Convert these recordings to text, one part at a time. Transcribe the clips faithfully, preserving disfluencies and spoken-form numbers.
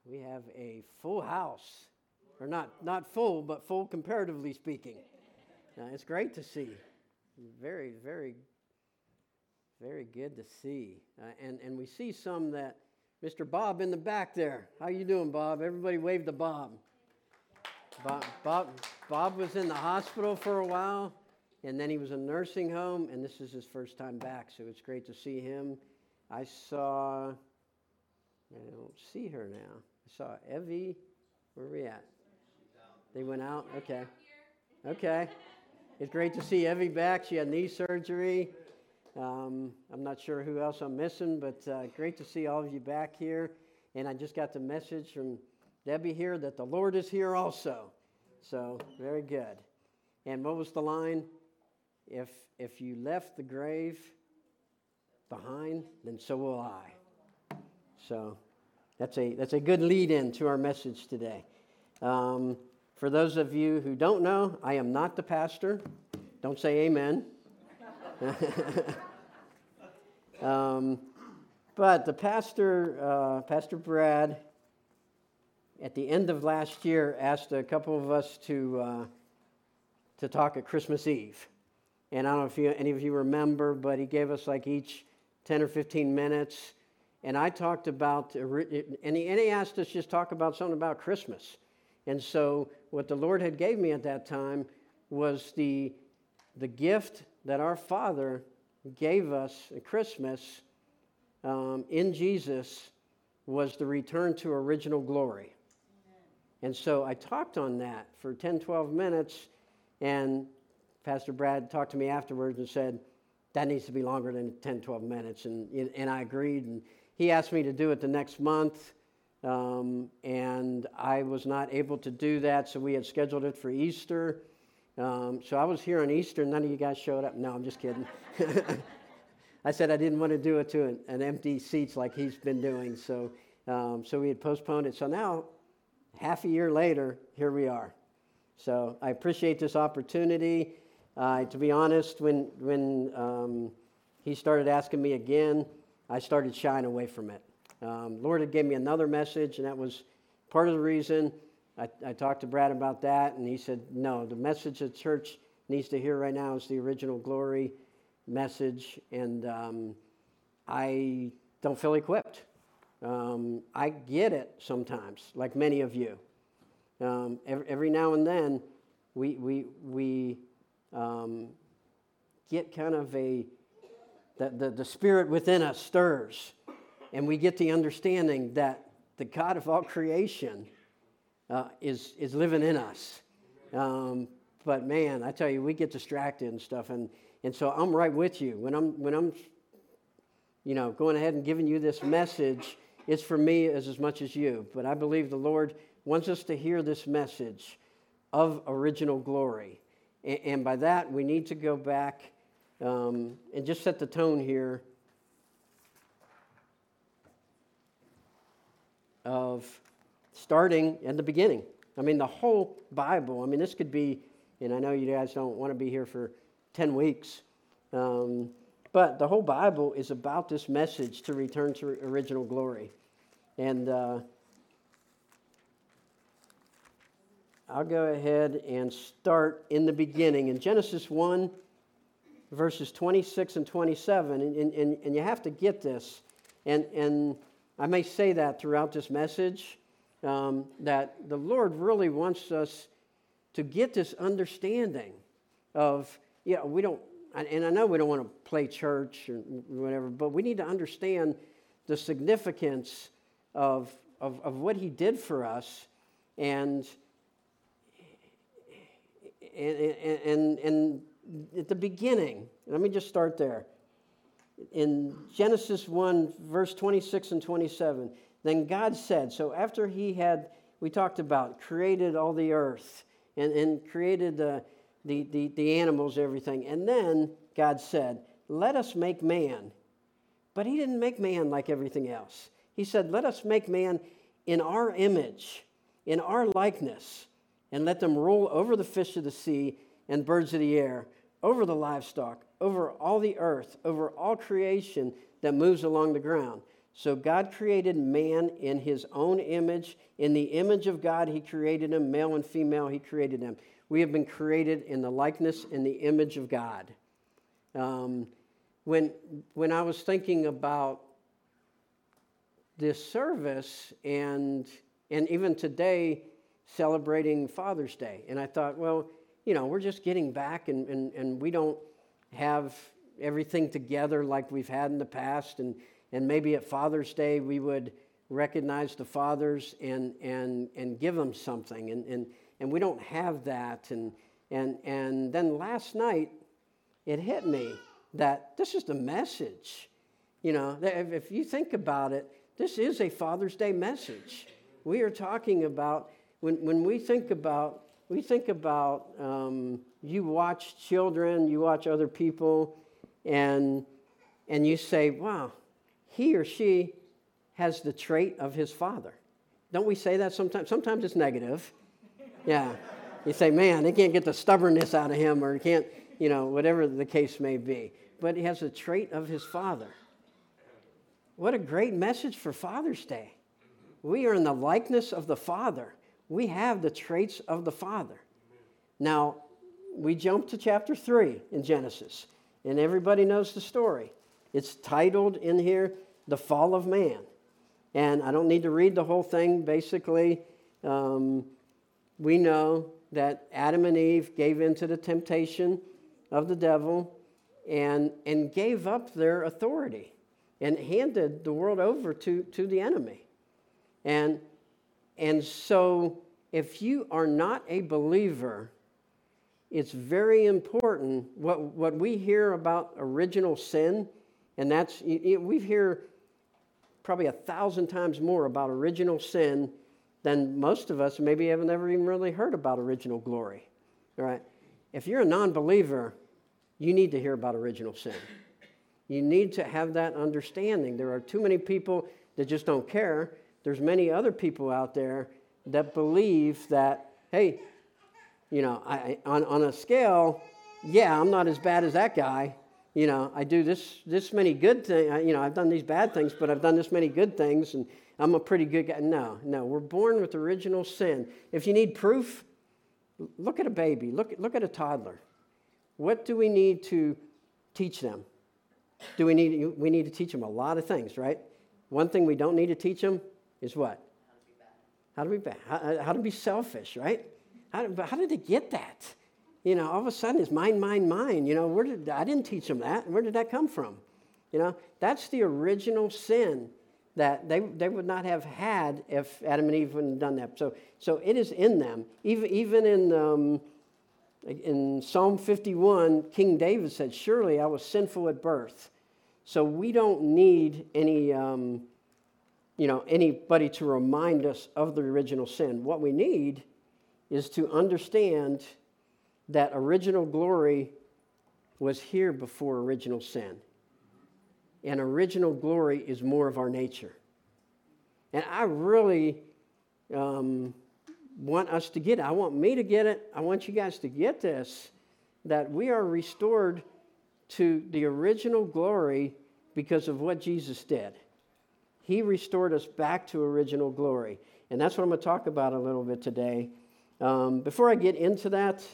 We have a full house, or not not full, but full comparatively speaking. Uh, it's great to see. Very, very, very good to see. Uh, and, and we see some that, Mister Bob in the back there. How you doing, Bob? Everybody wave to Bob. Bob, Bob, Bob was in the hospital for a while, and then he was in a nursing home, and this is his first time back, so it's great to see him. I saw, I don't see her now. I saw Evie. Where are we at? They went out? Okay. Okay. It's great to see Evie back. She had knee surgery. Um, I'm not sure who else I'm missing, but uh, great to see all of you back here. And I just got the message from Debbie here that the Lord is here also. So, very good. And what was the line? If if you left the grave behind, then so will I. So, that's a that's a good lead-in to our message today. Um, for those of you who don't know, I am not the pastor. Don't say amen. um, but the pastor, uh, Pastor Brad, at the end of last year, asked a couple of us to uh, to talk at Christmas Eve. And I don't know if you, any of you remember, but he gave us like each ten or fifteen minutes. And I talked about, and he, and he asked us just talk about something about Christmas. And so what the Lord had gave me at that time was the the gift that our Father gave us at Christmas um, in Jesus was the return to original glory. Amen. And so I talked on that for ten, twelve minutes, and Pastor Brad talked to me afterwards and said, that needs to be longer than ten, twelve minutes, and, and I agreed, and he asked me to do it the next month, um, and I was not able to do that, so we had scheduled it for Easter. Um, so I was here on Easter, and none of you guys showed up. No, I'm just kidding. I said I didn't want to do it to an, an empty seats like he's been doing, so um, so we had postponed it. So now, half a year later, here we are. So I appreciate this opportunity. Uh, to be honest, when when um, he started asking me again, I started shying away from it. Um, Lord had gave me another message, and that was part of the reason. I, I talked to Brad about that, and he said, no, the message the church needs to hear right now is the original glory message, and um, I don't feel equipped. Um, I get it sometimes, like many of you. Um, every, every now and then, we we we um, get kind of a, the, the, the spirit within us stirs, and we get the understanding that the God of all creation Uh, is is living in us. Um, but man, I tell you, we get distracted and stuff, and, and so I'm right with you. When I'm when I'm you know going ahead and giving you this message, it's for me as, as much as you. But I believe the Lord wants us to hear this message of original glory. And, and by that, we need to go back um, and just set the tone here of starting at the beginning. I mean, the whole Bible. I mean, this could be, and I know you guys don't want to be here for ten weeks, um, but the whole Bible is about this message to return to original glory. And uh, I'll go ahead and start in the beginning. In Genesis one, verses twenty-six and twenty-seven, and, and, and you have to get this, and, and I may say that throughout this message, Um, that the Lord really wants us to get this understanding of, you know, we don't, and I know we don't want to play church or whatever, but we need to understand the significance of, of, of what He did for us, and, and, and, and at the beginning, let me just start there. In Genesis one, verse twenty-six and twenty-seven, then God said, so after he had, we talked about, created all the earth and, and created the, the, the, the animals, everything. And then God said, let us make man. But he didn't make man like everything else. He said, let us make man in our image, in our likeness, and let them rule over the fish of the sea and birds of the air, over the livestock, over all the earth, over all creation that moves along the ground. So God created man in his own image. In the image of God, he created him. Male and female, he created them. We have been created in the likeness and the image of God. Um, when, when I was thinking about this service and, and even today celebrating Father's Day, and I thought, well, you know, we're just getting back and, and, and we don't have everything together like we've had in the past, and, and maybe at Father's Day we would recognize the fathers and and and give them something, and and, and we don't have that, and and and then last night it hit me that this is the message. You know, if, if you think about it, this is a Father's Day message. We are talking about when when we think about we think about um, you watch children, you watch other people. And and you say, wow, he or she has the trait of his father. Don't we say that sometimes? Sometimes it's negative. Yeah. You say, man, they can't get the stubbornness out of him, or can't, you know, whatever the case may be. But he has the trait of his father. What a great message for Father's Day. We are in the likeness of the Father. We have the traits of the Father. Now, we jump to chapter three in Genesis. And everybody knows the story. It's titled in here, The Fall of Man. And I don't need to read the whole thing. Basically, um, we know that Adam and Eve gave in to the temptation of the devil and, and gave up their authority and handed the world over to, to the enemy. And, and so if you are not a believer, it's very important what, what we hear about original sin, and that's, we hear probably a thousand times more about original sin than most of us maybe have never even really heard about original glory. All right? If you're a non-believer, you need to hear about original sin. You need to have that understanding. There are too many people that just don't care. There's many other people out there that believe that, hey, you know, I, on, on a scale, yeah, I'm not as bad as that guy. You know, I do this this many good things. You know, I've done these bad things, but I've done this many good things, and I'm a pretty good guy. No, no, we're born with original sin. If you need proof, look at a baby. Look, look at a toddler. What do we need to teach them? Do we need we need to teach them a lot of things, right? One thing we don't need to teach them is what? How to be bad. How to be bad. How, how to be selfish, right? How, but how did they get that? You know, all of a sudden it's mine, mine, mine. You know, where did I didn't teach them that. Where did that come from? You know, that's the original sin that they they would not have had if Adam and Eve wouldn't have done that. So so it is in them. Even even in um, in Psalm fifty-one, King David said, "Surely I was sinful at birth." So we don't need any um, you know anybody to remind us of the original sin. What we need is to understand that original glory was here before original sin. And original glory is more of our nature. And I really um, want us to get it. I want me to get it. I want you guys to get this, that we are restored to the original glory because of what Jesus did. He restored us back to original glory. And that's what I'm going to talk about a little bit today. Um, before I get into that,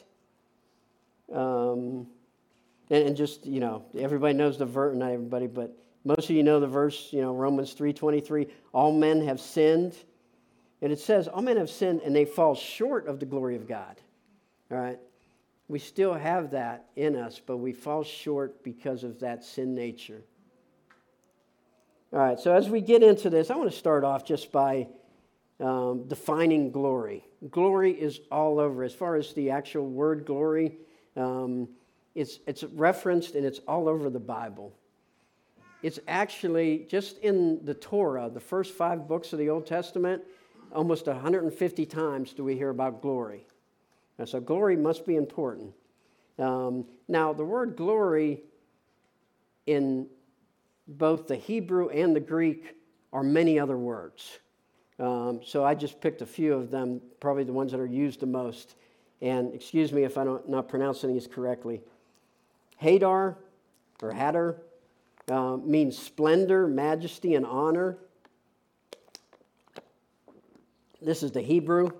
um, and, and just, you know, everybody knows the verse, not everybody, but most of you know the verse, you know, Romans three twenty-three, all men have sinned. And it says, all men have sinned and they fall short of the glory of God. All right? We still have that in us, but we fall short because of that sin nature. All right, so as we get into this, I want to start off just by um, defining glory. Glory is all over. As far as the actual word glory, um, it's, it's referenced and it's all over the Bible. It's actually just in the Torah, the first five books of the Old Testament, almost one hundred fifty times do we hear about glory. And so glory must be important. Um, now, the word glory in both the Hebrew and the Greek are many other words. Um, so I just picked a few of them, probably the ones that are used the most. And excuse me if I'm not pronouncing these correctly. Hadar, or Hadar, uh, means splendor, majesty, and honor. This is the Hebrew.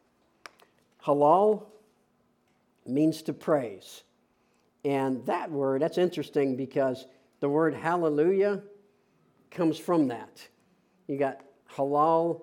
Halal means to praise. And that word, that's interesting because the word hallelujah comes from that. You got halal,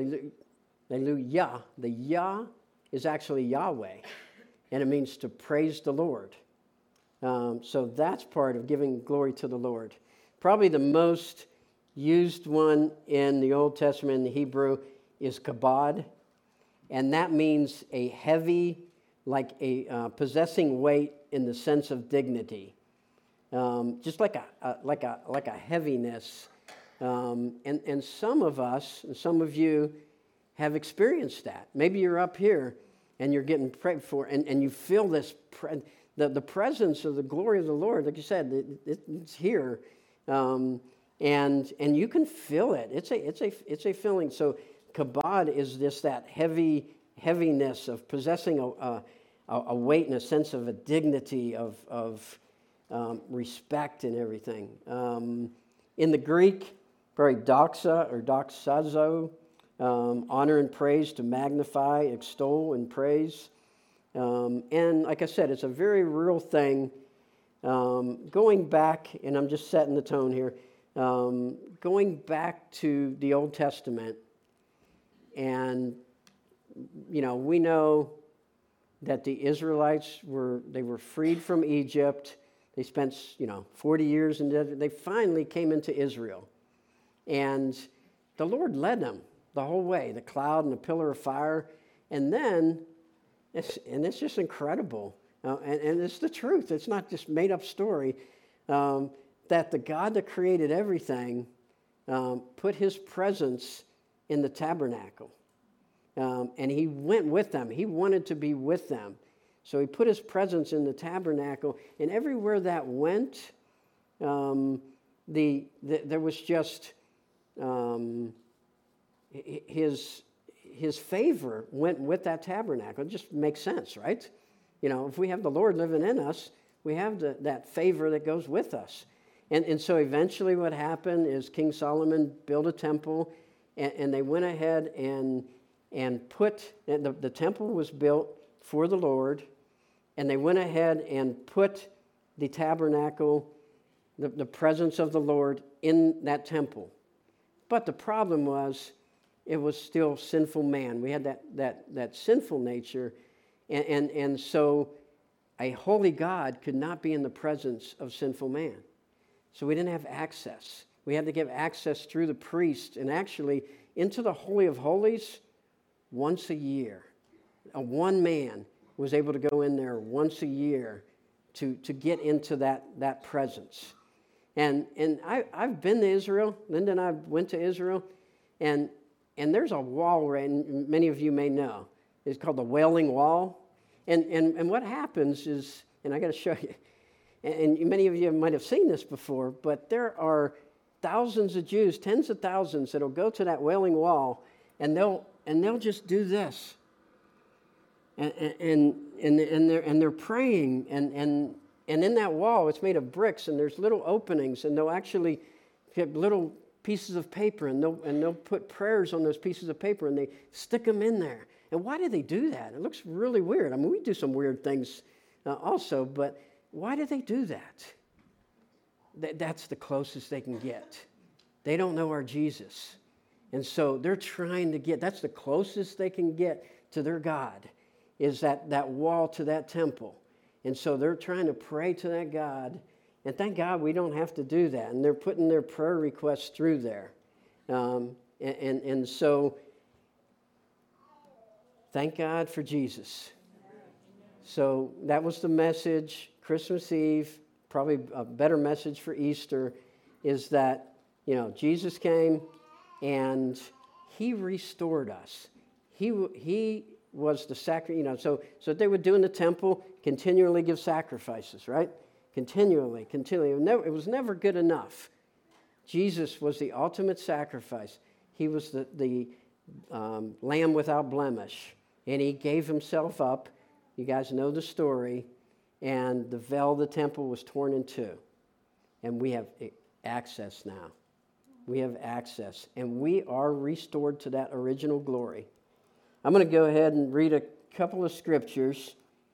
hallelujah. The Yah is actually Yahweh, and it means to praise the Lord. Um, so that's part of giving glory to the Lord. Probably the most used one in the Old Testament in the Hebrew is kabod, and that means a heavy, like a uh, possessing weight in the sense of dignity, um, just like a, a like a like a heaviness. Um, and and some of us, and some of you, have experienced that. Maybe you're up here and you're getting prayed for, and, and you feel this pre- the the presence of the glory of the Lord. Like you said, it, it's here, um, and and you can feel it. It's a it's a it's a feeling. So kabod is just that heavy heaviness of possessing a, a, a weight and a sense of a dignity of, of um, respect and everything. Um, in the Greek, probably doxa or doxazo, um, honor and praise, to magnify, extol, and praise. Um, and like I said, it's a very real thing. Um, going back, and I'm just setting the tone here, um, going back to the Old Testament, and, you know, we know that the Israelites were, they were freed from Egypt. They spent, you know, forty years in the desert. They finally came into Israel. And the Lord led them the whole way, the cloud and the pillar of fire. And then, it's, and it's just incredible. Uh, and, and it's the truth. It's not just made up story. Um, that the God that created everything um, put his presence in the tabernacle. Um, and he went with them. He wanted to be with them. So he put his presence in the tabernacle. And everywhere that went, um, the, the there was just um, his, his favor went with that tabernacle. It just makes sense, right? You know, if we have the Lord living in us, we have the, that favor that goes with us. And, and so eventually what happened is King Solomon built a temple, and, and they went ahead and and put, the, the temple was built for the Lord, and they went ahead and put the tabernacle, the, the presence of the Lord in that temple. But the problem was, it was still sinful man. We had that that that sinful nature, and, and, and so a holy God could not be in the presence of sinful man. So we didn't have access. We had to give access through the priest, and actually into the Holy of Holies once a year. A one man was able to go in there once a year to, to get into that, that presence. And and I, I've been to Israel. Linda and I went to Israel, and and there's a wall, right, and many of you may know. It's called the Wailing Wall. And and, and what happens is, and I got to show you, and, and many of you might have seen this before, but there are thousands of Jews, tens of thousands, that'll go to that Wailing Wall, and they'll and they'll just do this. And and and and they're and they're praying, and and and in that wall, it's made of bricks, and there's little openings, and they'll actually get little pieces of paper, and they'll and they'll put prayers on those pieces of paper, and they stick them in there. And why do they do that? It looks really weird. I mean, we do some weird things uh, also, but why do they do that? Th- that's the closest they can get. They don't know our Jesus. And so they're trying to get, that's the closest they can get to their God, is that, that wall to that temple. And so they're trying to pray to that God. And thank God we don't have to do that. And they're putting their prayer requests through there. Um, and, and, and so thank God for Jesus. So that was the message. Christmas Eve, probably a better message for Easter, is that, you know, Jesus came, and he restored us. He he was the sacrifice, you know, so, so they would do in the temple, continually give sacrifices, right? Continually, continually. It was never, it was never good enough. Jesus was the ultimate sacrifice. He was the, the um, lamb without blemish, and he gave himself up. You guys know the story, and the veil of the temple was torn in two. And we have access now. We have access, and we are restored to that original glory. I'm going to go ahead and read a couple of scriptures.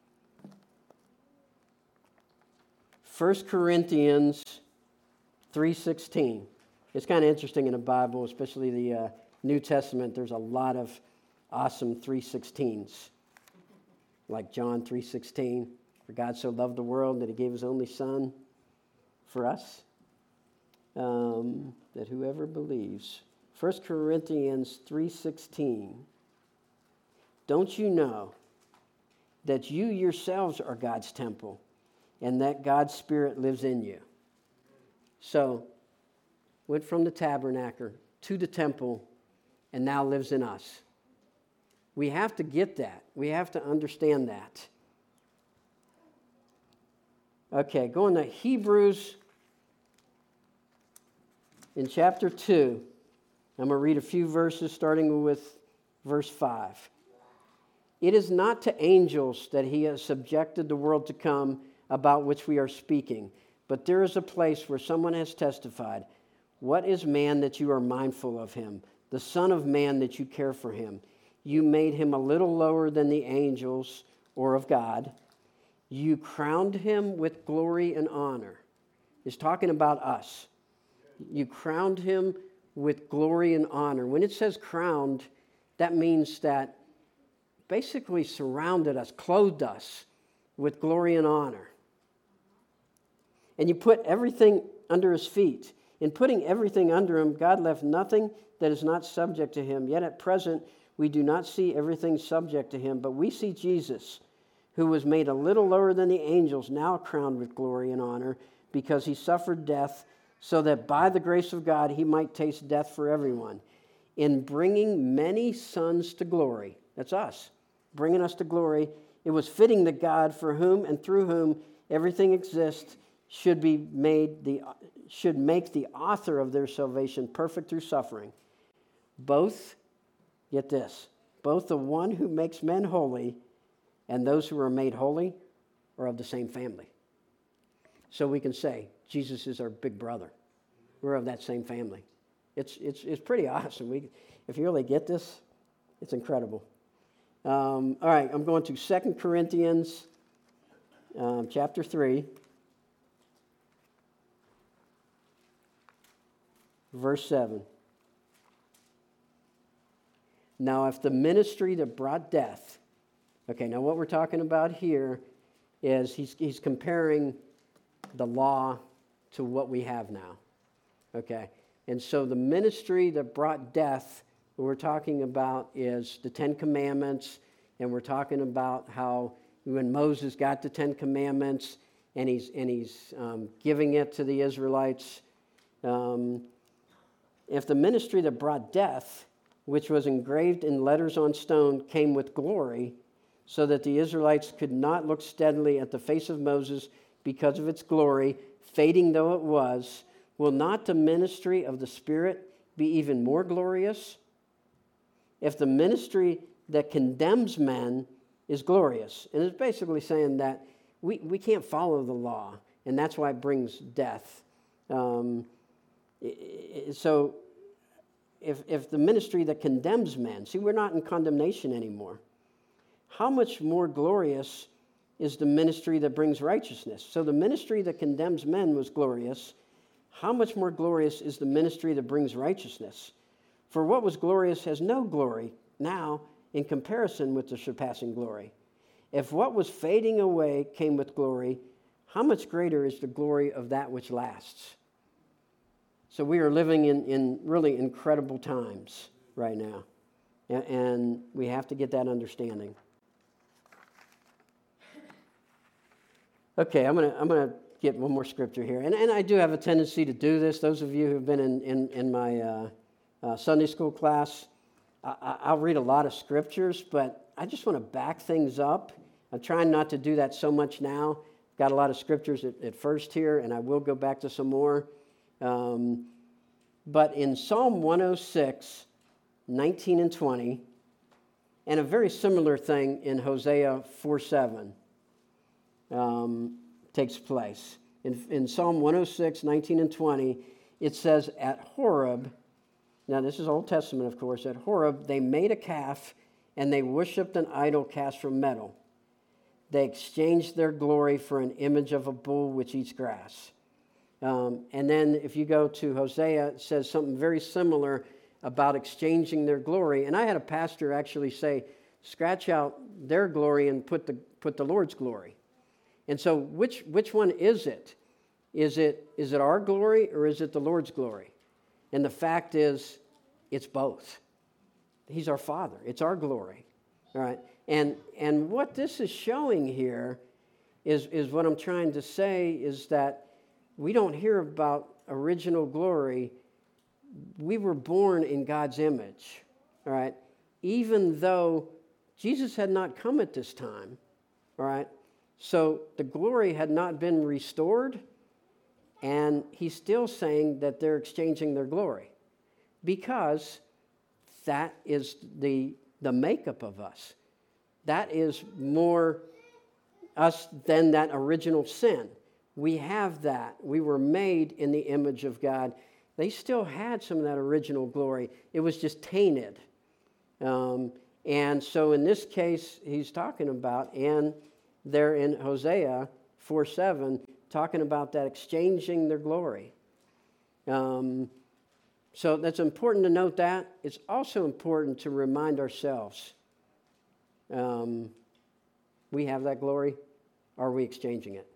First Corinthians three sixteen. It's kind of interesting in the Bible, especially the uh, New Testament. There's a lot of awesome three sixteens, like John three sixteen. For God so loved the world that he gave his only Son for us, um, that whoever believes. First Corinthians three sixteen. Don't you know that you yourselves are God's temple and that God's Spirit lives in you? So, went from the tabernacle to the temple and now lives in us. We have to get that. We have to understand that. Okay, going to Hebrews in chapter two. I'm going to read a few verses starting with verse five. It is not to angels that he has subjected the world to come about which we are speaking, but there is a place where someone has testified, what is man that you are mindful of him, the Son of Man that you care for him? You made him a little lower than the angels or of God. You crowned him with glory and honor. It's talking about us. You crowned him with glory and honor. When it says crowned, that means that basically surrounded us, clothed us with glory and honor. And you put everything under his feet. In putting everything under him, God left nothing that is not subject to him. Yet at present, we do not see everything subject to him, but we see Jesus, who was made a little lower than the angels, now crowned with glory and honor, because he suffered death, so that by the grace of God he might taste death for everyone. In bringing many sons to glory, that's us, bringing us to glory, it was fitting that God, for whom and through whom everything exists, should be made the should make the author of their salvation perfect through suffering. Both, get this, both the one who makes men holy and those who are made holy are of the same family. So we can say, Jesus is our big brother. We're of that same family. It's it's it's pretty awesome. We, if you really get this, it's incredible. Um, all right, I'm going to Second Corinthians um, chapter three. Verse seven. Now, if the ministry that brought death, okay, now what we're talking about here is he's, he's comparing the law to what we have now, okay? And so the ministry that brought death, what we're talking about is the Ten Commandments, and we're talking about how when Moses got the Ten Commandments and he's, and he's um, giving it to the Israelites, um, if the ministry that brought death, which was engraved in letters on stone, came with glory, so that the Israelites could not look steadily at the face of Moses because of its glory, fading though it was, will not the ministry of the Spirit be even more glorious? If the ministry that condemns men is glorious, and it's basically saying that we, we can't follow the law, and that's why it brings death. Um, So if, if the ministry that condemns men, see, we're not in condemnation anymore. How much more glorious is the ministry that brings righteousness? So the ministry that condemns men was glorious. How much more glorious is the ministry that brings righteousness? For what was glorious has no glory now in comparison with the surpassing glory. If what was fading away came with glory, how much greater is the glory of that which lasts? So we are living in, in really incredible times right now, and, and we have to get that understanding. Okay, I'm gonna I'm gonna get one more scripture here, and, and I do have a tendency to do this. Those of you who've been in in, in my uh, uh, Sunday school class, I, I'll read a lot of scriptures, but I just want to back things up. I'm trying not to do that so much now. Got a lot of scriptures at, at first here, and I will go back to some more. Um, but in Psalm one oh six, nineteen and twenty, and a very similar thing in Hosea four seven um, takes place. In, in Psalm one oh six, nineteen and twenty, it says at Horeb, now this is Old Testament, of course, at Horeb, they made a calf and they worshiped an idol cast from metal. They exchanged their glory for an image of a bull which eats grass. Um, and then if you go to Hosea, it says something very similar about exchanging their glory. And I had a pastor actually say, scratch out their glory and put the put the Lord's glory. And so which which one is it? Is it is it our glory or is it the Lord's glory? And the fact is, it's both. He's our Father. It's our glory. All right. And and what this is showing here is, is what I'm trying to say is that we don't hear about original glory. We were born in God's image. All right. Even though Jesus had not come at this time. All right. So the glory had not been restored. And he's still saying that they're exchanging their glory because that is the, the makeup of us. That is more us than that original sin. We have that. We were made in the image of God. They still had some of that original glory. It was just tainted. Um, and so in this case, he's talking about, and there in Hosea four seven, talking about that exchanging their glory. Um, so that's important to note that. It's also important to remind ourselves, um, we have that glory. Are we exchanging it?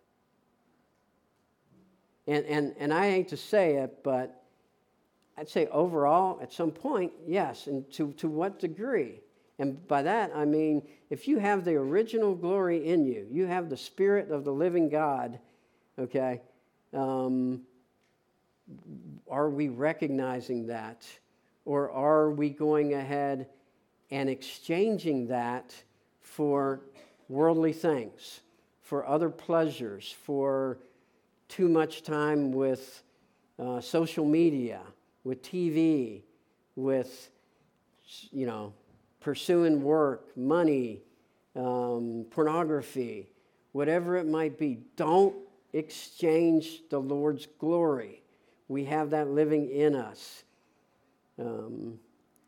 And, and, and I hate to say it, but I'd say overall, at some point, yes. And to, to what degree? And by that, I mean, if you have the original glory in you, you have the Spirit of the living God, okay, um, are we recognizing that? Or are we going ahead and exchanging that for worldly things, for other pleasures, for too much time with uh, social media, with T V, with, you know, pursuing work, money, um, pornography, whatever it might be? Don't exchange the Lord's glory. We have that living in us. Um,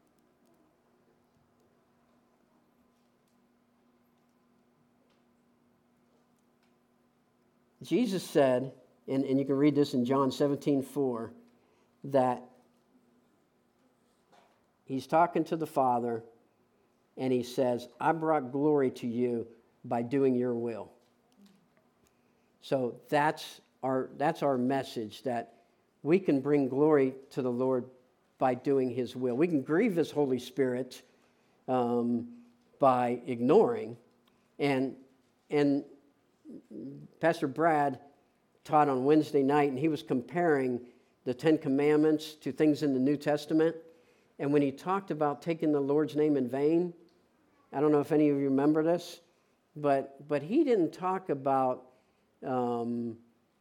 Jesus said, and, and you can read this in John seventeen four, that he's talking to the Father, and he says, I brought glory to you by doing your will. So that's our that's our message, that we can bring glory to the Lord by doing his will. We can grieve his Holy Spirit um, by ignoring. And, and Pastor Brad taught on Wednesday night, and he was comparing the Ten Commandments to things in the New Testament. And when he talked about taking the Lord's name in vain, I don't know if any of you remember this, but, but he didn't talk about um,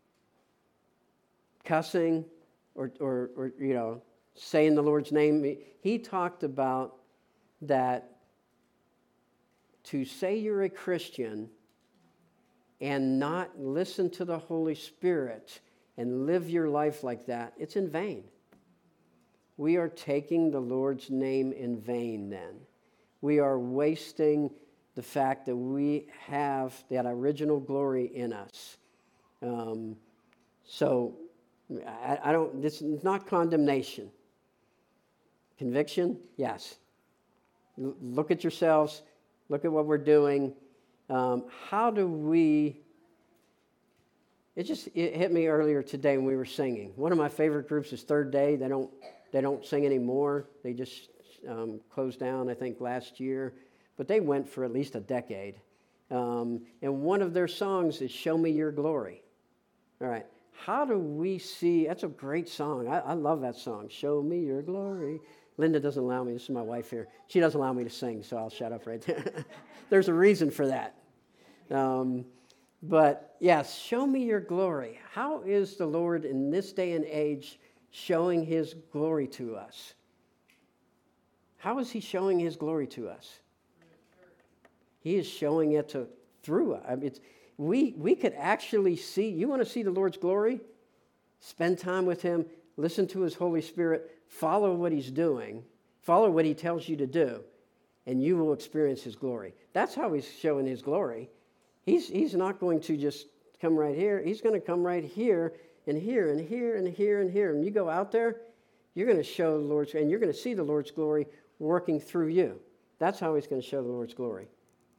cussing or, or, or, you know, saying the Lord's name. He talked about that to say you're a Christian and not listen to the Holy Spirit and live your life like that, it's in vain. We are taking the Lord's name in vain then. We are wasting the fact that we have that original glory in us. Um, so I, I don't, this is not condemnation. Conviction? Yes. L- look at yourselves. Look at what we're doing. Um, how do we, it just it hit me earlier today when we were singing. One of my favorite groups is Third Day. They don't, they don't sing anymore. They just um, closed down, I think, last year. But they went for at least a decade. Um, and one of their songs is Show Me Your Glory. All right. How do we see, that's a great song. I, I love that song, Show Me Your Glory. Linda doesn't allow me, this is my wife here. She doesn't allow me to sing, so I'll shut up right there. There's a reason for that. Um, but yes, show me your glory. How is the Lord in this day and age showing his glory to us? How is he showing his glory to us? He is showing it to through us. I mean, it's, we, we could actually see, you want to see the Lord's glory? Spend time with him. listen to his Holy Spirit, follow what he's doing, follow what he tells you to do, and you will experience his glory. That's how he's showing his glory. He's, he's not going to just come right here. He's going to come right here and here and here and here and here. And you go out there, you're going to show the Lord's, and you're going to see the Lord's glory working through you. That's how he's going to show the Lord's glory.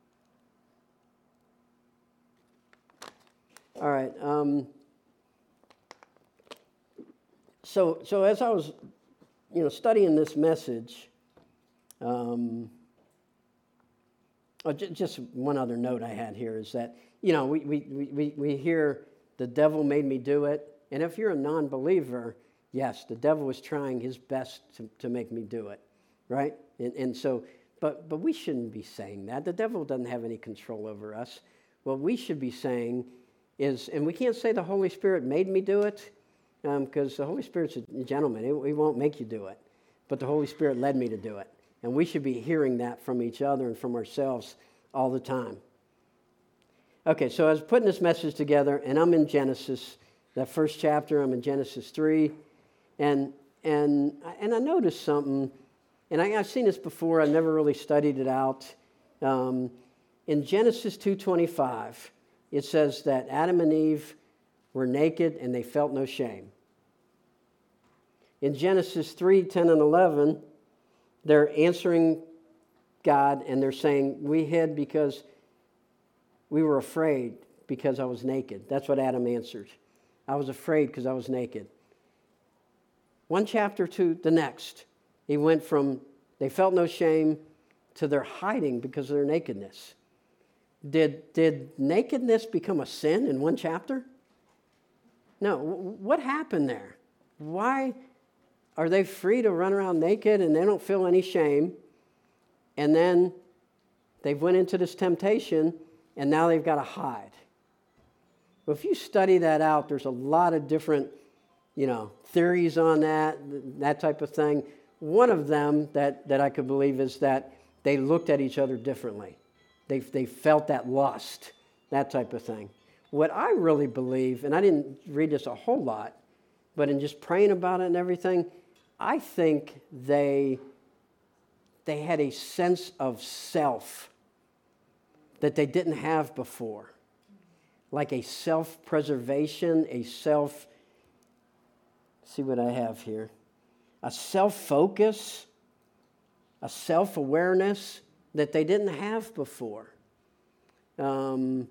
All right. Um, so, so as I was, you know, studying this message, um, oh, j- just one other note I had here is that, you know, we, we, we, we hear the devil made me do it. And if you're a non-believer, yes, the devil was trying his best to, to make me do it, right? And, and so, but, but we shouldn't be saying that. The devil doesn't have any control over us. What we should be saying is, and we can't say the Holy Spirit made me do it, because um, the Holy Spirit's a gentleman. He, he won't make you do it. But the Holy Spirit led me to do it. And we should be hearing that from each other and from ourselves all the time. Okay, so I was putting this message together, and I'm in Genesis, that first chapter. I'm in Genesis three. And and and I noticed something, and I, I've seen this before. I've never really studied it out. Um, in Genesis two twenty-five, it says that Adam and Eve were naked and they felt no shame. In Genesis three ten and eleven, they're answering God and they're saying, we hid because we were afraid because I was naked. That's what Adam answered. I was afraid because I was naked. One chapter to the next, he went from they felt no shame to their hiding because of their nakedness. Did, did nakedness become a sin in one chapter? No. What happened there? Why are they free to run around naked and they don't feel any shame? And then they've went into this temptation and now they've got to hide. Well, if you study that out, there's a lot of different, you know, theories on that, that type of thing. One of them that, that I could believe is that they looked at each other differently. They, they felt that lust, that type of thing. What I really believe, and I didn't read this a whole lot, but in just praying about it and everything, I think they, they had a sense of self that they didn't have before. Like a self-preservation, a self, see what I have here, a self-focus, a self-awareness that they didn't have before. Um,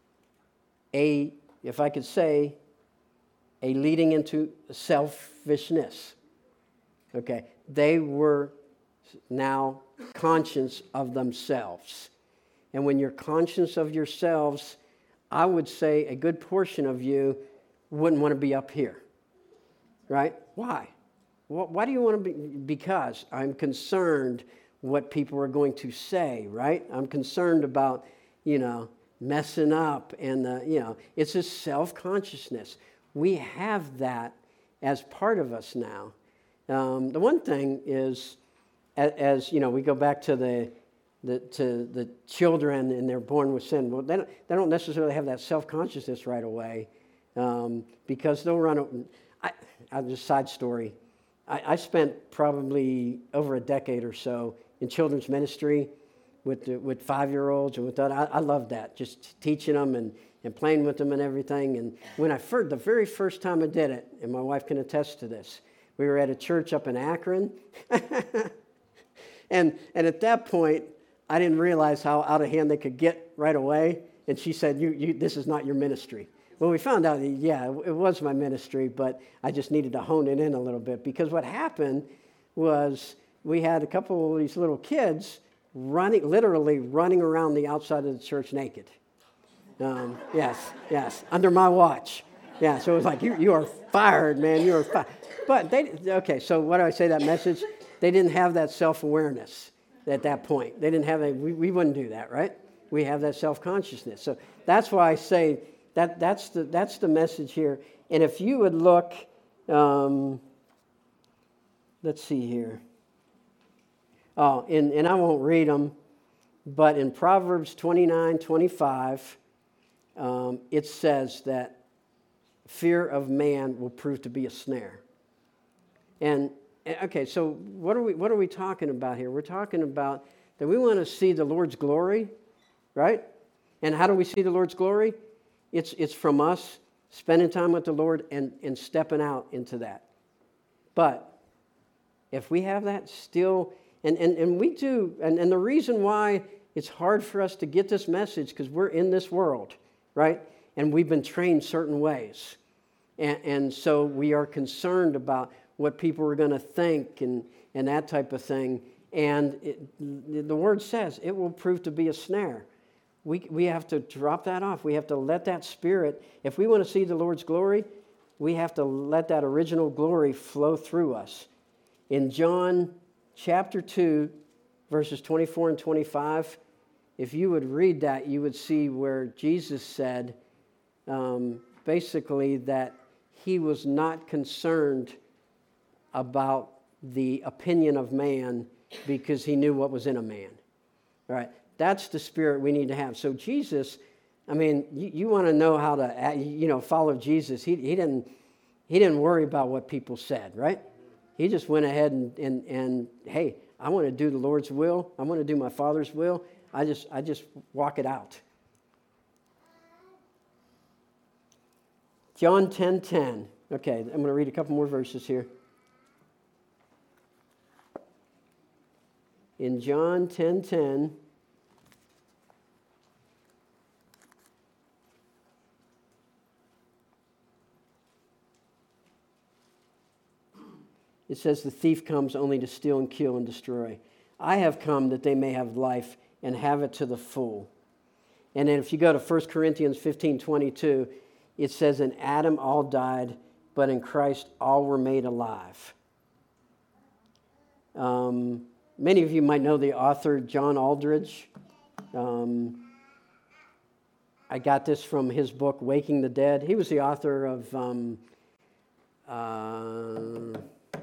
a, if I could say, a leading into selfishness. Okay, they were now conscious of themselves. And when you're conscious of yourselves, I would say a good portion of you wouldn't want to be up here, right? Why? Why do you want to be? Because I'm concerned what people are going to say, right? I'm concerned about, you know, messing up and, the, you know, it's this self-consciousness. We have that as part of us now. Um, the one thing is, as, as, you know, we go back to the, the to the children and they're born with sin. Well, they don't, they don't necessarily have that self-consciousness right away um, because they'll run. I, I'll just side story. I, I spent probably over a decade or so in children's ministry with the, with five-year-olds and with that. I, I loved that, just teaching them and, and playing with them and everything. And when I first, the very first time I did it, and my wife can attest to this, we were at a church up in Akron. and and at that point, I didn't realize how out of hand they could get right away. And she said, "You, you, this is not your ministry." Well, we found out, yeah, it was my ministry, but I just needed to hone it in a little bit. Because what happened was we had a couple of these little kids running, literally running around the outside of the church naked. Um, yes, yes, under my watch. Yeah, so it was like, you, you are fired, man, you are fired. But they, okay, so what do I say, that message? They didn't have that self-awareness at that point. They didn't have a, we, we wouldn't do that, right? We have that self-consciousness. So that's why I say that that's the that's the message here. And if you would look, um, let's see here. Oh, and, and I won't read them, but in Proverbs twenty-nine twenty-five, um, it says that fear of man will prove to be a snare. And, okay, so what are we, what are we talking about here? We're talking about that we want to see the Lord's glory, right? And how do we see the Lord's glory? It's, it's from us spending time with the Lord and, and stepping out into that. But if we have that still, and, and, and we do, and, and the reason why it's hard for us to get this message, because we're in this world, right? And we've been trained certain ways. And, and so we are concerned about what people are going to think and, and that type of thing. And it, the Word says it will prove to be a snare. We, we have to drop that off. We have to let that Spirit, if we want to see the Lord's glory, we have to let that original glory flow through us. In John chapter two, verses twenty-four and twenty-five, if you would read that, you would see where Jesus said, um, basically, that he was not concerned about the opinion of man because he knew what was in a man. All right? That's the spirit we need to have. So Jesus, I mean, you, you want to know how to, you know, follow Jesus. He, he didn't he didn't worry about what people said, right? He just went ahead and, and, and hey, I want to do the Lord's will. I want to do my Father's will. I just I just walk it out. John ten ten. Okay, I'm going to read a couple more verses here. In John ten ten, it says, the thief comes only to steal and kill and destroy. I have come that they may have life and have it to the full. And then if you go to First Corinthians fifteen twenty-two, it says, in Adam all died, but in Christ all were made alive. Um, many of you might know the author John Aldridge. Um, I got this from his book, Waking the Dead. He was the author of... Um, uh,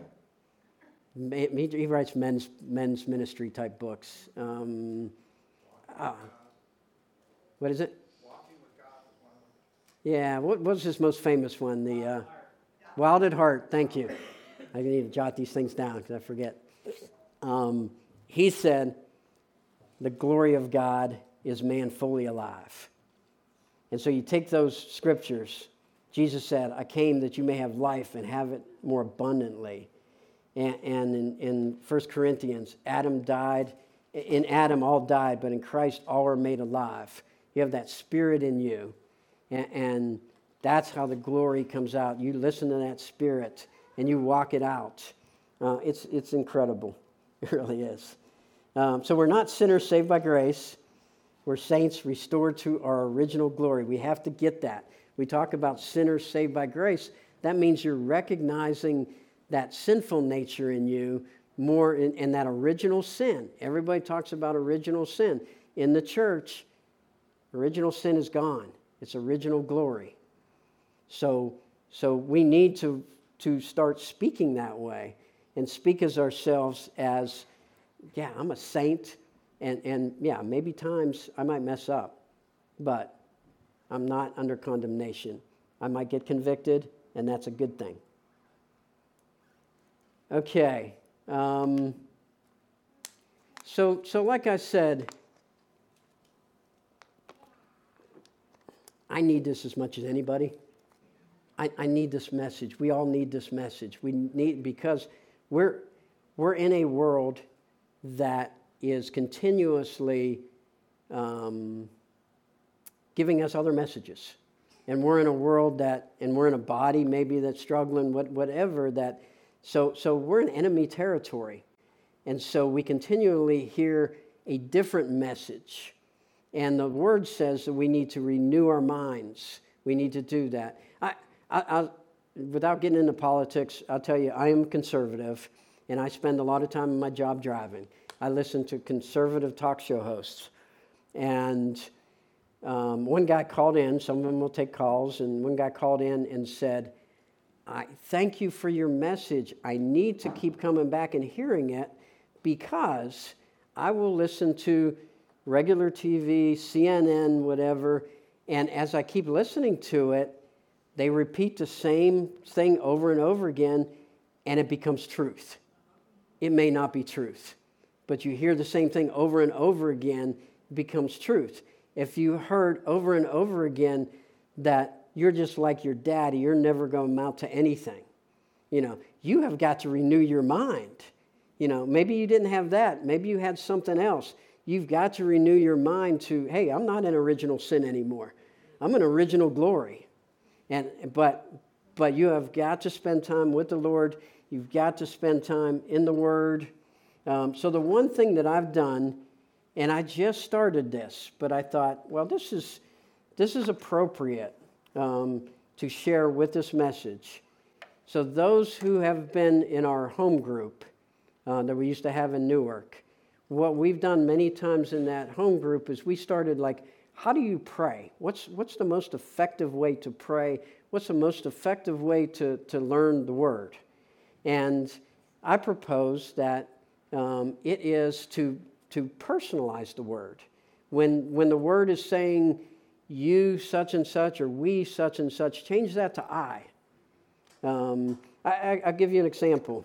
He writes men's men's ministry type books. Um, uh, what is it? Walking with God is one of them. Yeah, what was his most famous one? The uh, Wild at Heart. Thank you. I need to jot these things down because I forget. Um, he said, "The glory of God is man fully alive." And so you take those scriptures. Jesus said, "I came that you may have life and have it more abundantly." And, and in, in First Corinthians, Adam died. In Adam, all died, but in Christ, all are made alive. You have that spirit in you. And, and that's how the glory comes out. You listen to that spirit, and you walk it out. Uh, it's, it's incredible. It really is. Um, so we're not sinners saved by grace. We're saints restored to our original glory. We have to get that. We talk about sinners saved by grace. That means you're recognizing that sinful nature in you more in, in that original sin. Everybody talks about original sin. In the church, original sin is gone. It's original glory. So, so we need to, to start speaking that way and speak as ourselves as, yeah, I'm a saint. And, and yeah, maybe times I might mess up, but I'm not under condemnation. I might get convicted, and that's a good thing. Okay, um, so so like I said, I need this as much as anybody. I, I need this message. We all need this message. We need because we're we're in a world that is continuously um, giving us other messages, and we're in a world that, and we're in a body maybe that's struggling, what whatever that. So, so we're in enemy territory, and so we continually hear a different message. And the Word says that we need to renew our minds. We need to do that. I, I, I, without getting into politics, I'll tell you, I am conservative, and I spend a lot of time in my job driving. I listen to conservative talk show hosts, and um, one guy called in. Some of them will take calls, and one guy called in and said, I thank you for your message. I need to keep coming back and hearing it because I will listen to regular T V, C N N, whatever, and as I keep listening to it, they repeat the same thing over and over again, and it becomes truth. It may not be truth, but you hear the same thing over and over again, it becomes truth. If you heard over and over again that you're just like your daddy, you're never going to amount to anything, you know, you have got to renew your mind. You know, maybe you didn't have that. Maybe you had something else. You've got to renew your mind to, hey, I'm not in original sin anymore. I'm in original glory. And but but you have got to spend time with the Lord. You've got to spend time in the Word. Um, so the one thing that I've done, and I just started this, but I thought, well, this is this is appropriate um, to share with this message. So those who have been in our home group uh, that we used to have in Newark, what we've done many times in that home group is we started like, how do you pray? What's what's the most effective way to pray? What's the most effective way to, to learn the Word? And I propose that um, it is to, to personalize the Word. When, when the Word is saying you such and such or we such and such, change that to I. Um, I, I I'll give you an example.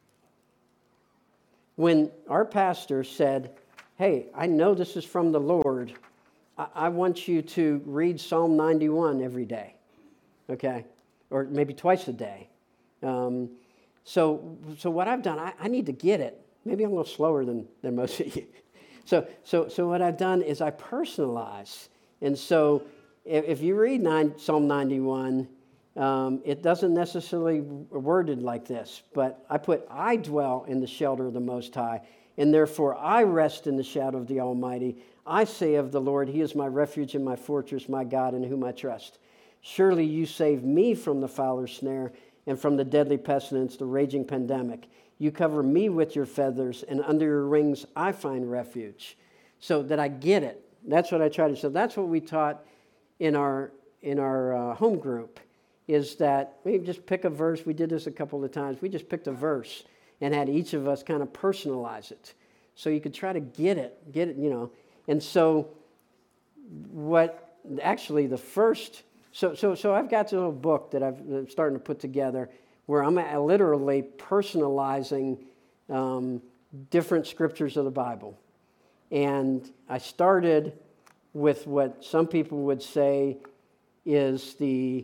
When our pastor said, hey, I know this is from the Lord, I, I want you to read Psalm ninety-one every day, okay? Or maybe twice a day. Um, so so what I've done, I, I need to get it. Maybe I'm a little slower than, than most of you. So, so, so what I've done is I personalize. And so if, if you read nine, Psalm ninety-one, Um, it doesn't necessarily worded like this, but I put, I dwell in the shelter of the Most High, and therefore I rest in the shadow of the Almighty. I say of the Lord, He is my refuge and my fortress, my God in whom I trust. Surely you save me from the fowler's snare and from the deadly pestilence, the raging pandemic. You cover me with your feathers, and under your wings I find refuge. So that I get it. That's what I try to. So that's what we taught in our in our uh, home group. Is that we just pick a verse. We did this a couple of times. We just picked a verse and had each of us kind of personalize it. So you could try to get it, get it, you know. And so what, actually the first, so so so I've got this little book that I've, I'm starting to put together where I'm literally personalizing um, different scriptures of the Bible. And I started with what some people would say is the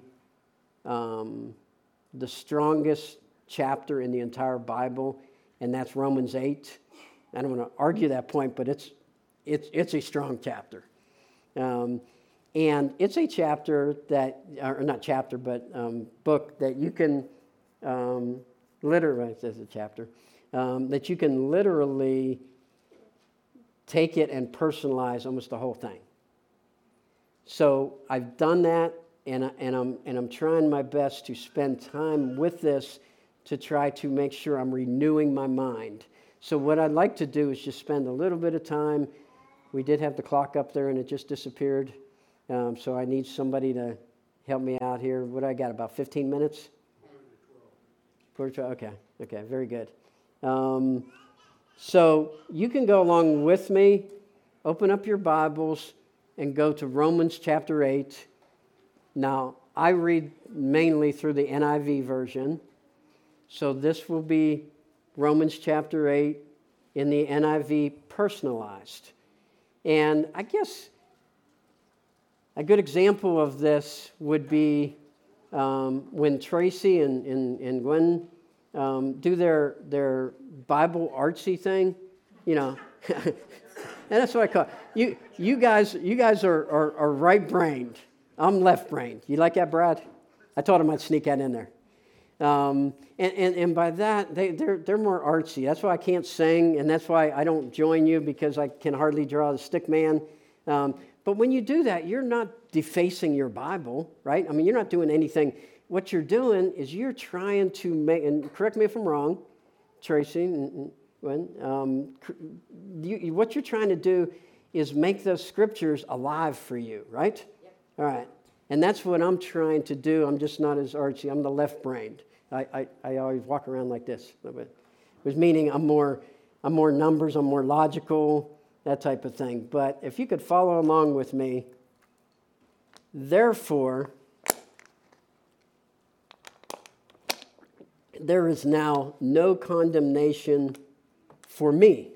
Um, the strongest chapter in the entire Bible, and that's Romans eight. I don't want to argue that point, but it's it's it's a strong chapter, um, and it's a chapter that, or not chapter, but um, book that you can um, literally, it says a chapter, um, that you can literally take it and personalize almost the whole thing. So I've done that. And, I, and, I'm, and I'm trying my best to spend time with this to try to make sure I'm renewing my mind. So what I'd like to do is just spend a little bit of time. We did have the clock up there and it just disappeared. Um, so I need somebody to help me out here. What do I got, about fifteen minutes? Quarter to twelve? Okay, okay, very good. Um, so you can go along with me, open up your Bibles, and go to Romans chapter eight. Now, I read mainly through the N I V version, so this will be Romans chapter eight in the N I V personalized. And I guess a good example of this would be um, when Tracy and, and, and Gwen um, do their, their Bible artsy thing, you know. And that's what I call it. You, you guys, you guys are, are, are right-brained. I'm left-brained. You like that, Brad? I told him I'd sneak that in there. Um, and, and, and by that, they, they're, they're more artsy. That's why I can't sing, and that's why I don't join you, because I can hardly draw the stick man. Um, but when you do that, you're not defacing your Bible, right? I mean, you're not doing anything. What you're doing is you're trying to make, and correct me if I'm wrong, Tracy, and, and, um, you, what you're trying to do is make those scriptures alive for you, right? All right, and that's what I'm trying to do. I'm just not as artsy. I'm the left-brained. I, I, I always walk around like this a little bit, which meaning I'm more, I'm more numbers, I'm more logical, that type of thing. But if you could follow along with me, therefore, there is now no condemnation for me,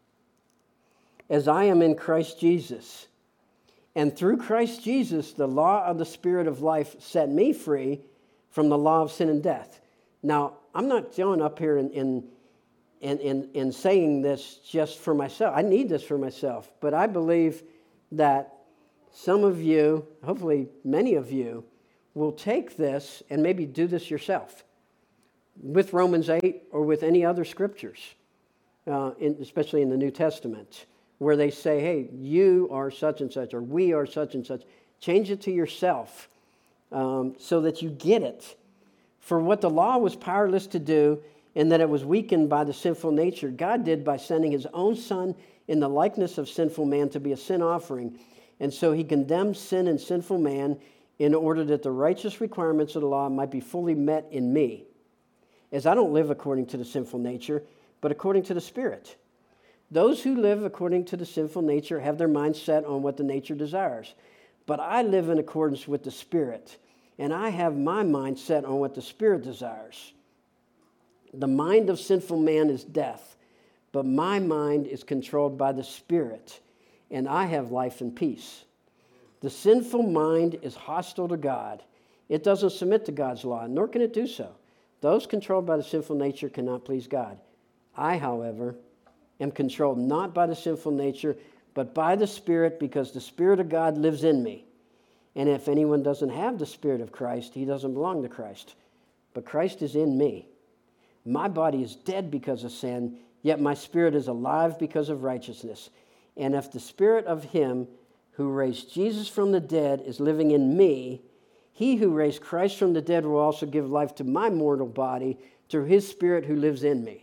as I am in Christ Jesus. And through Christ Jesus, the law of the Spirit of life set me free from the law of sin and death. Now, I'm not going up here and, and, and, and, and saying this just for myself. I need this for myself. But I believe that some of you, hopefully many of you, will take this and maybe do this yourself with Romans eight or with any other scriptures, uh, in, especially in the New Testament, where they say, hey, you are such and such, or we are such and such. Change it to yourself um, so that you get it. For what the law was powerless to do, and that it was weakened by the sinful nature, God did by sending his own Son in the likeness of sinful man to be a sin offering. And so he condemned sin and sinful man in order that the righteous requirements of the law might be fully met in me, as I don't live according to the sinful nature, but according to the Spirit. Those who live according to the sinful nature have their mind set on what the nature desires. But I live in accordance with the Spirit, and I have my mind set on what the Spirit desires. The mind of sinful man is death, but my mind is controlled by the Spirit, and I have life and peace. The sinful mind is hostile to God. It doesn't submit to God's law, nor can it do so. Those controlled by the sinful nature cannot please God. I, however, am controlled not by the sinful nature, but by the Spirit, because the Spirit of God lives in me. And if anyone doesn't have the Spirit of Christ, he doesn't belong to Christ. But Christ is in me. My body is dead because of sin, yet my spirit is alive because of righteousness. And if the Spirit of him who raised Jesus from the dead is living in me, he who raised Christ from the dead will also give life to my mortal body through his Spirit who lives in me.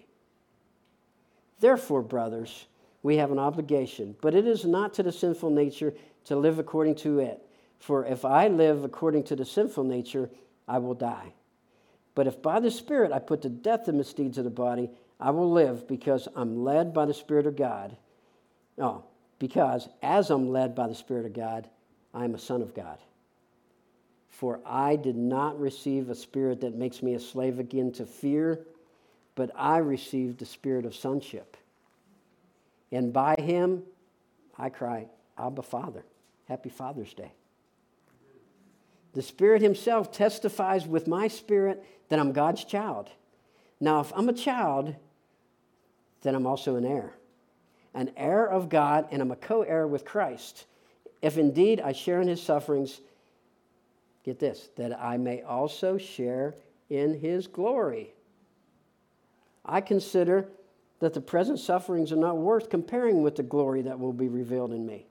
Therefore, brothers, we have an obligation, but it is not to the sinful nature to live according to it. For if I live according to the sinful nature, I will die. But if by the Spirit I put to death the misdeeds of the body, I will live, because I'm led by the Spirit of God. No, because as I'm led by the Spirit of God, I am a son of God. For I did not receive a spirit that makes me a slave again to fear, but I received the spirit of sonship. And by him, I cry, Abba, Father. Happy Father's Day. The Spirit himself testifies with my spirit that I'm God's child. Now, if I'm a child, then I'm also an heir. An heir of God, and I'm a co-heir with Christ. If indeed I share in his sufferings, get this, that I may also share in his glory. I consider that the present sufferings are not worth comparing with the glory that will be revealed in me.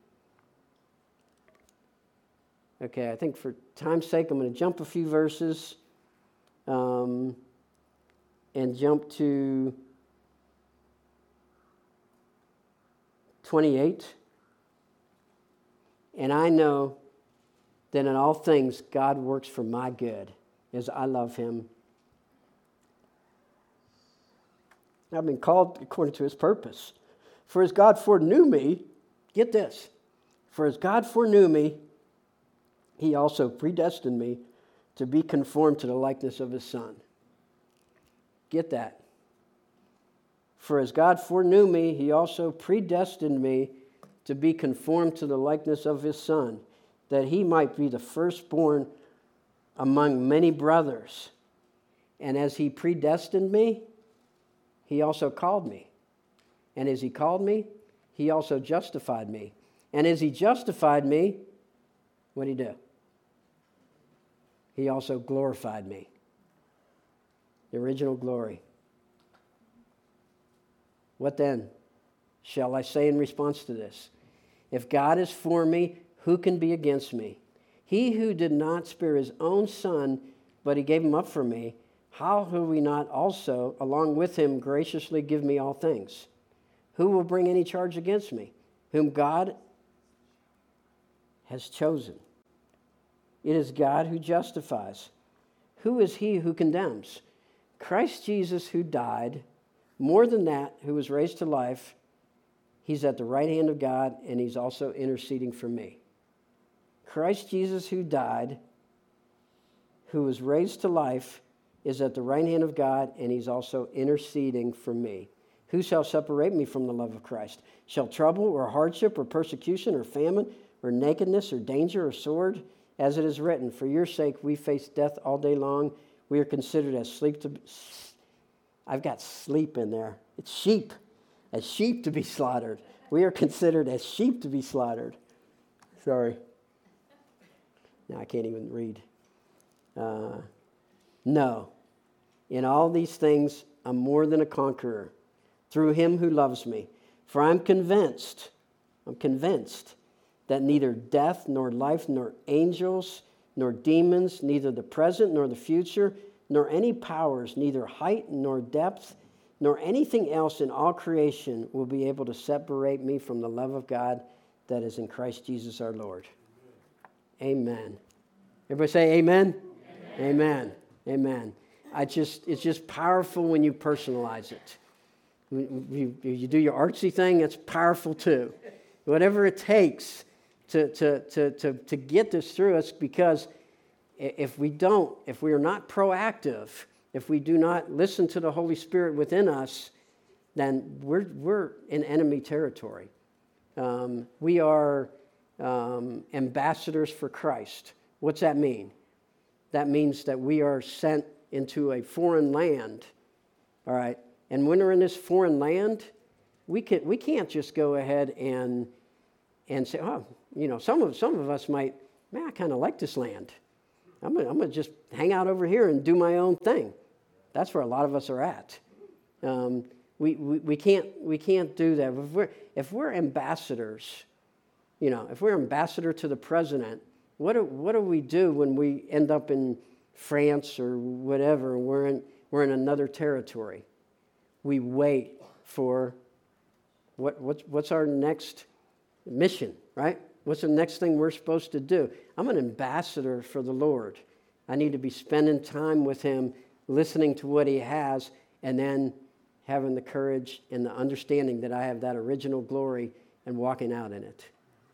Okay, I think for time's sake, I'm going to jump a few verses um, and jump to twenty-eight. And I know that in all things God works for my good, as I love him. I've been called according to his purpose. For as God foreknew me, get this, for as God foreknew me, he also predestined me to be conformed to the likeness of his Son. Get that. For as God foreknew me, he also predestined me to be conformed to the likeness of his Son, that he might be the firstborn among many brothers. And as he predestined me, he also called me. And as he called me, he also justified me. And as he justified me, what did he do? He also glorified me. The original glory. What then shall I say in response to this? If God is for me, who can be against me? He who did not spare his own Son, but he gave him up for me, how will we not also, along with him, graciously give me all things? Who will bring any charge against me? Whom God has chosen. It is God who justifies. Who is he who condemns? Christ Jesus, who died, more than that, who was raised to life. He's at the right hand of God, and he's also interceding for me. Christ Jesus, who died, who was raised to life, is at the right hand of God, and he's also interceding for me. Who shall separate me from the love of Christ? Shall trouble or hardship or persecution or famine or nakedness or danger or sword? As it is written, for your sake we face death all day long. We are considered as sleep to be... I've got sleep in there. It's sheep. As sheep to be slaughtered. We are considered as sheep to be slaughtered. Sorry. Now I can't even read. Uh, no. In all these things, I'm more than a conqueror through him who loves me. For I'm convinced, I'm convinced that neither death, nor life, nor angels, nor demons, neither the present nor the future, nor any powers, neither height nor depth, nor anything else in all creation will be able to separate me from the love of God that is in Christ Jesus our Lord. Amen. Everybody say amen? Amen. Amen. Amen. I just, it's just powerful when you personalize it. You, you do your artsy thing, it's powerful too. Whatever it takes to, to, to, to, to get this through us, because if we don't, if we are not proactive, if we do not listen to the Holy Spirit within us, then we're, we're in enemy territory. Um, we are um, ambassadors for Christ. What's that mean? That means that we are sent into a foreign land, all right? And when we're in this foreign land, we can we can't just go ahead and and say, oh, you know, some of some of us might, man, I kind of like this land. I'm gonna, I'm gonna just hang out over here and do my own thing. That's where a lot of us are at. Um, we, we we can't we can't do that. If we're if we're ambassadors, you know, if we're ambassador to the president, what do, what do we do when we end up in France or whatever? And we're in we're in another territory. We wait for what what's what's our next mission, right? What's the next thing we're supposed to do? I'm an ambassador for the Lord. I need to be spending time with him, listening to what he has, and then having the courage and the understanding that I have that original glory and walking out in it.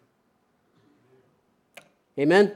Amen?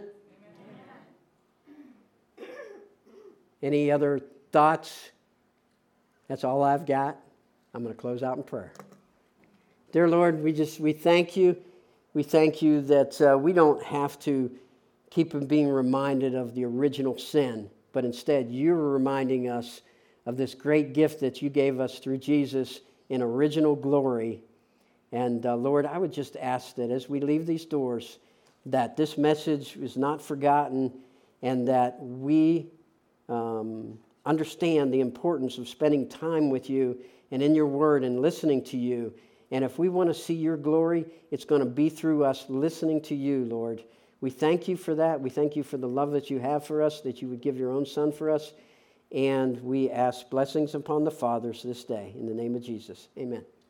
Amen. Any other thoughts? That's all I've got. I'm going to close out in prayer. Dear Lord, we just we thank you. We thank you that uh, we don't have to keep being reminded of the original sin, but instead you're reminding us of this great gift that you gave us through Jesus in original glory. And uh, Lord, I would just ask that as we leave these doors, that this message is not forgotten, and that we um, understand the importance of spending time with you and in your word and listening to you. And if we want to see your glory, it's going to be through us listening to you, Lord. We thank you for that. We thank you for the love that you have for us, that you would give your own son for us. And we ask blessings upon the fathers this day. In the name of Jesus, amen.